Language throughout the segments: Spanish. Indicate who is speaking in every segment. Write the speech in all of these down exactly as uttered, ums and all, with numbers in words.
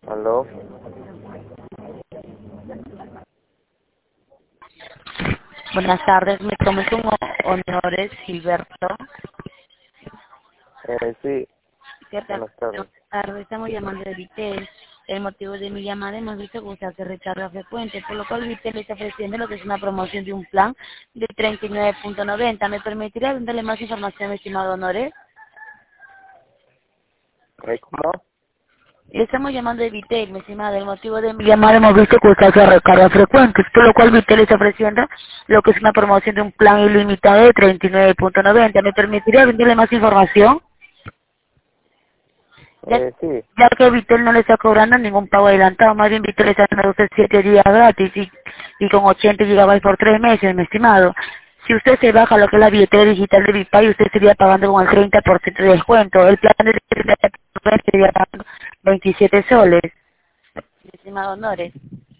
Speaker 1: ¿Aló?
Speaker 2: Buenas tardes, me tomo con honores, Gilberto.
Speaker 1: Eh, sí,
Speaker 2: ¿Qué tal?
Speaker 1: buenas tardes.
Speaker 2: Buenas tardes, estamos llamando de Vitel. El motivo de mi llamada, hemos visto que usted hace recarga frecuente, por lo cual Vitel le está ofreciendo lo que es una promoción de un plan de treinta y nueve punto noventa. ¿Me permitiría darle más información, mi estimado Honores?
Speaker 1: ¿Eh, cómo?
Speaker 2: Le estamos llamando de Vitel, mi estimado. El motivo de mi llamada, hemos visto que usted hace recarga frecuente, por lo cual Vitel le está ofreciendo lo que es una promoción de un plan ilimitado de treinta y nueve punto noventa. ¿Me permitiría darle más información? Ya,
Speaker 1: Eh, sí,
Speaker 2: ya que Vitel no le está cobrando ningún pago adelantado, más bien Vitel le está dando a usted siete días gratis y, y con ochenta gigabytes por tres meses, mi estimado. Si usted se baja lo que es la billetera digital de Bipay, usted estaría pagando con el treinta por ciento de descuento. El plan de sería pagando veintisiete soles. Mi estimado Honores.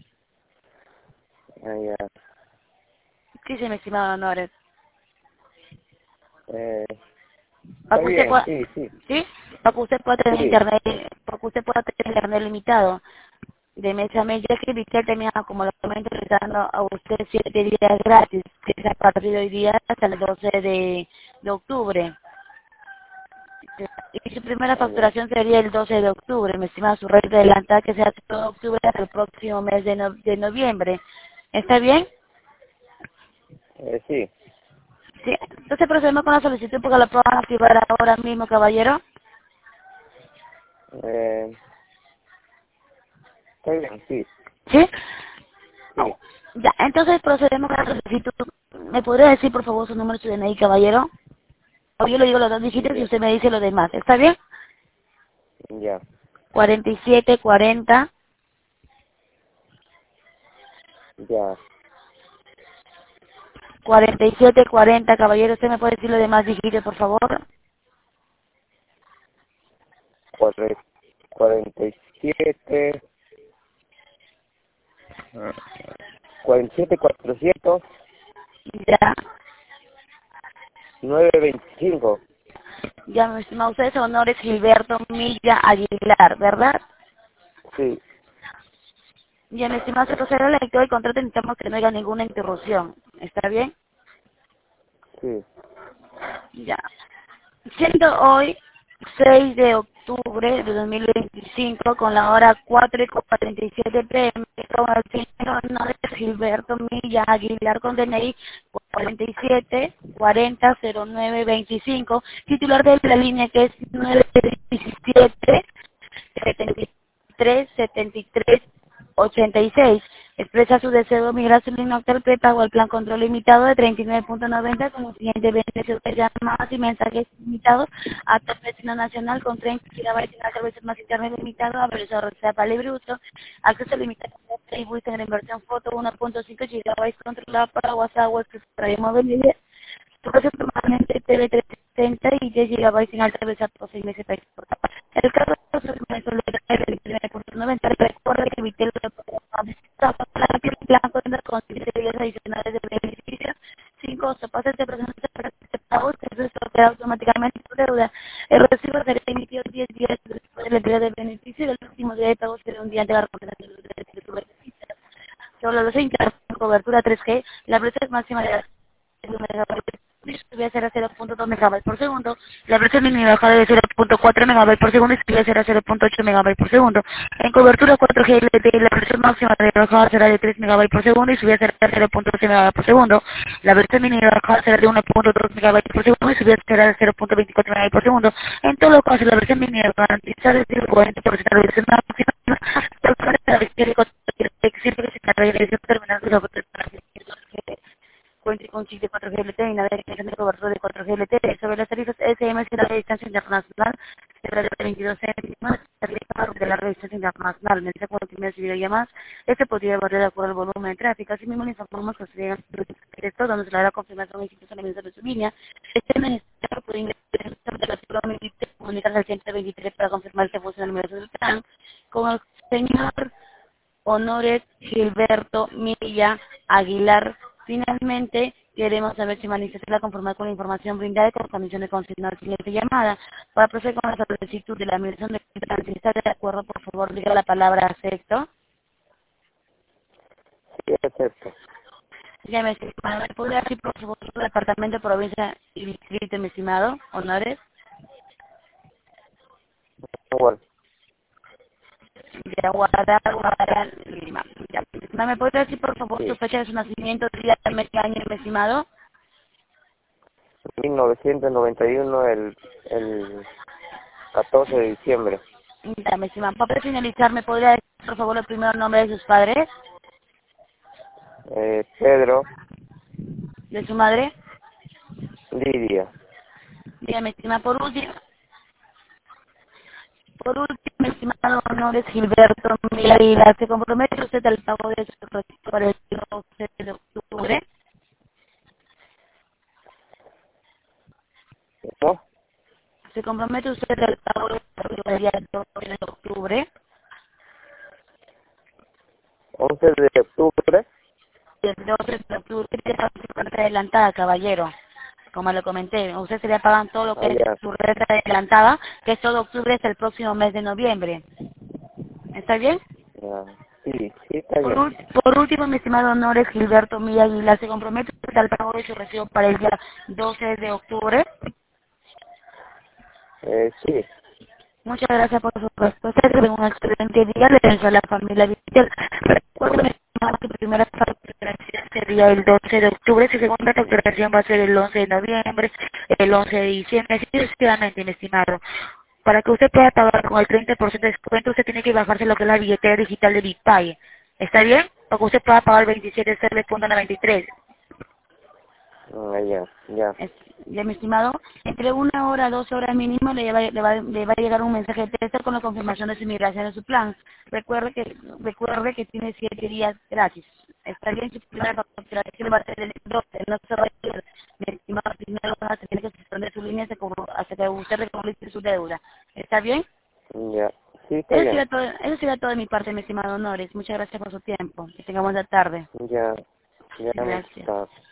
Speaker 1: ah, ya.
Speaker 2: ¿Qué dice mi estimado Honores?
Speaker 1: Eh,
Speaker 2: Para
Speaker 1: está
Speaker 2: que usted
Speaker 1: bien,
Speaker 2: pueda,
Speaker 1: sí, sí,
Speaker 2: ¿sí? Para que usted pueda tener
Speaker 1: sí,
Speaker 2: internet, para que usted pueda tener internet limitado. De mes a mes, ya que Vitel tenía, como lo comento, le está dando a usted siete días gratis, que es a partir de hoy día hasta el doce de, de octubre. Y su primera
Speaker 1: ah, ya.
Speaker 2: facturación sería el doce de octubre, me estima su red de adelantada que sea todo octubre hasta el próximo mes de, no- de noviembre. ¿Está bien?
Speaker 1: Eh, sí,
Speaker 2: Sí. Entonces procedemos con la solicitud porque la puedan activar ahora mismo, caballero.
Speaker 1: eh, está bien, sí,
Speaker 2: ¿Sí?
Speaker 1: sí,
Speaker 2: Oh, ya, entonces procedemos con la solicitud. ¿Me podría decir, por favor, su número de D N I, caballero? O yo le digo los dos dígitos y
Speaker 1: ya,
Speaker 2: usted me dice lo demás. ¿Está bien?
Speaker 1: ya,
Speaker 2: cuarenta y siete cuarenta,
Speaker 1: ya.
Speaker 2: cuarenta y siete cuarenta, caballero. ¿Usted me puede decir lo demás dígitos, por favor?
Speaker 1: Cuarre- cuarenta y siete, ah, cuarenta y siete, cuatrocientos,
Speaker 2: Ya.
Speaker 1: nueve veinticinco.
Speaker 2: Ya, mi estimado, usted es Honores Gilberto Milla Aguilar, ¿verdad?
Speaker 1: Sí,
Speaker 2: Ya, mi estimado, se procede al lector y contrato, necesitamos que no haya ninguna interrupción. ¿Está bien?
Speaker 1: sí,
Speaker 2: Ya. Siendo hoy seis de octubre de dos mil veinticinco con la hora cuatro y cuarenta y siete p m con el señor Honores Gilberto Milla Aguilar con D N I cuarenta y siete cuarenta cero nueve veinticinco, titular de la línea que es nueve diecisiete setenta y tres setenta y tres ochenta y seis. Expresa su deseo de migrar su línea actual prepago al plan control limitado de treinta y nueve punto noventa con los siguientes beneficios de llamadas y mensajes limitados a todo el vecino nacional con treinta gigabytes de servicios más internet limitado, a velocidad reserva libre uso, acceso limitado a Facebook en inversión foto uno punto cinco gigabytes controlado para WhatsApp, WhatsApp para móvil y espacio permanente T V trescientos sesenta y diez gigabytes sin alta velocidad por seis meses para exportar. El caso de los mensuales de veintinueve punto noventa recuerda que Vitel para que el plan cuenta con siete días adicionales de beneficios, sin costo. Pasa este proceso de pago, se resolverá automáticamente su deuda. El recibo será emitido diez días después de la entrega del beneficio y el último día de pago será un día de la recuperación de su beneficio. Sobre los internet cobertura tres G, la velocidad máxima de la debe ser a cero punto dos megabytes por segundo, la versión mínima baja de cero punto cuatro megabytes por segundo y debe ser a cero punto ocho megabytes por segundo. En cobertura cuatro G L T E, la versión máxima de bajada será de tres megabytes por segundo y subida será de cero punto ocho megabytes por segundo. La versión mínima bajada será de uno punto dos megabytes por segundo y subida será de cero punto veinticuatro megabytes por segundo. En todo lo caso, la versión mínima garantizada es del cuarenta por ciento de la versión máxima, tal cual la versión que sirve que se carga y la versión terminal de la cuente con chip de cuatro G L T y navegación de cobertura de cuatro G L T. Sobre las tarifas S M S de la distancia internacional, será de veintidós céntimos, tarifa de la distancia internacional, mensaje con primeras videollamadas. Este podría variar de acuerdo al volumen de tráfico. Asimismo, le informamos que se llega directo, donde se le dará confirmación institucionalmente de su línea. Este mensaje puede ingresar de la comunicarse al ciento veintitrés para confirmar que funciona el número del plan. Con el señor Honores Gilberto Milla Aguilar. Finalmente, Queremos saber si manifiesta la conformidad con la información brindada y con las condiciones consignadas en la siguiente llamada. Para proceder con la solicitud de la admisión de cuenta, si está de acuerdo, por favor, diga la palabra acepto.
Speaker 1: Sí, acepto.
Speaker 2: Dígame, estimado, ¿me podría decir, por favor, su departamento, provincia y distrito, mi estimado? Honores.
Speaker 1: Igual.
Speaker 2: De Aguada, Aguada, Lima. Ya. ¿No me podría decir, por favor, su
Speaker 1: Sí.
Speaker 2: fecha de su nacimiento, día, mes y año, mi estimado?
Speaker 1: mil novecientos noventa y uno, el, el catorce de diciembre.
Speaker 2: Ya, mi estimado. Para finalizar, ¿me podría decir, por favor, el primer nombre de sus padres?
Speaker 1: Eh, Pedro,
Speaker 2: ¿De su madre?
Speaker 1: Lidia.
Speaker 2: Dígame, estimado, por último. Por último, estimado Honores Gilberto Miguel, ¿se compromete usted al pago de su retiro para el doce de octubre?
Speaker 1: ¿No?
Speaker 2: ¿Se compromete usted al pago de su retiro el día doce de octubre?
Speaker 1: once de octubre.
Speaker 2: El doce de octubre tiene su renta adelantada, caballero. Como le comenté, usted se le pagan todo lo
Speaker 1: Ah,
Speaker 2: que es
Speaker 1: ya.
Speaker 2: su renta adelantada, que es todo octubre hasta el próximo mes de noviembre. ¿Está bien?
Speaker 1: Ya. Sí, sí, está
Speaker 2: Por,
Speaker 1: bien.
Speaker 2: ul- por último, mi estimado Honores Gilberto Milla Aguilar, ¿se compromete usted al pago de su recibo para el día doce de octubre?
Speaker 1: Eh, sí.
Speaker 2: Muchas gracias por su respuesta. Que tenga un excelente día. Le deseo a la familia Vitel. Recuerden que su primera facturación sería el doce de octubre. Su segunda facturación va a ser el once de noviembre, el once de diciembre, así sucesivamente, mi estimado. Para que usted pueda pagar con el treinta por ciento de descuento, usted tiene que bajarse lo que es la billetera digital de BitPay. ¿Está bien? Para que usted pueda pagar veintisiete punto noventa y tres.
Speaker 1: Ah, ya, ya.
Speaker 2: Es- Ya, mi estimado, entre una hora, dos horas mínimo le va, le, va, le va a llegar un mensaje de texto con la confirmación de su migración de su plan. Recuerde que recuerde que tiene siete días gratis. Está bien, su primera facturación va a ser el doce, no se va a ir, mi estimado, primero van a tener que suspender su línea hasta que hasta que usted reconoce su deuda. ¿Está bien?
Speaker 1: Ya. Sí, está
Speaker 2: Eso
Speaker 1: bien.
Speaker 2: sería todo, eso sería todo de mi parte, mi estimado Honores. Muchas gracias por su tiempo. Que tengamos la tarde.
Speaker 1: Ya. Ya, muchas
Speaker 2: Gracias.
Speaker 1: gracias.